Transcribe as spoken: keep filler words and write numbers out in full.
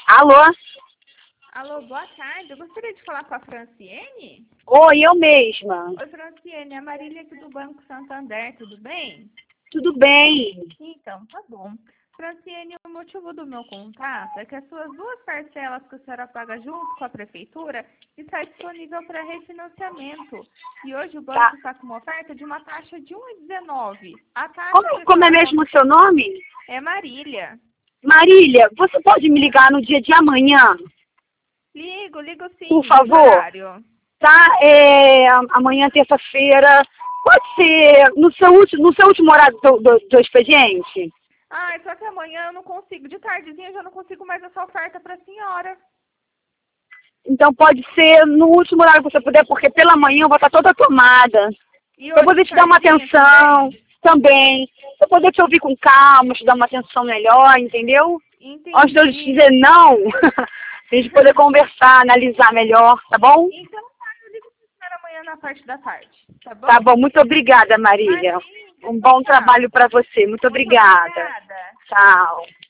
Alô? Alô, boa tarde. Eu gostaria de falar com a Franciene. Oi, eu mesma. Oi, Franciene. É a Marília aqui do Banco Santander, tudo bem? Tudo bem? Então, tá bom. Franciene, o motivo do meu contato é que as suas duas parcelas que a senhora paga junto com a prefeitura está disponível para refinanciamento. E hoje o banco Tá. está com uma oferta de uma taxa de um vírgula dezenove. A taxa Como, que a como é senhora mesmo o seu nome? é Marília. Marília, você pode me ligar no dia de amanhã, Ligo, ligo sim. por Em que favor? horário? Tá? É, amanhã, terça-feira. Pode ser no seu, último, no seu último horário do, do, do expediente? Ah, só que amanhã eu não consigo. De tardezinha eu já não consigo mais essa oferta para a senhora. Então pode ser no último horário que você puder, porque pela manhã eu vou estar toda tomada. E Pra hoje poder de te dar uma tardezinha atenção também? também. Pra poder te ouvir com calma, te dar uma atenção melhor, entendeu? Antes de eu te Entendi. dizer não, a gente poder conversar, analisar melhor, tá bom? Então tá, eu ligo pra senhora amanhã na parte da tarde, tá bom? Tá bom, muito obrigada, Marília. Imagina, Um tchau, bom tchau. trabalho pra você. Muito Muito obrigada. obrigada. Tchau.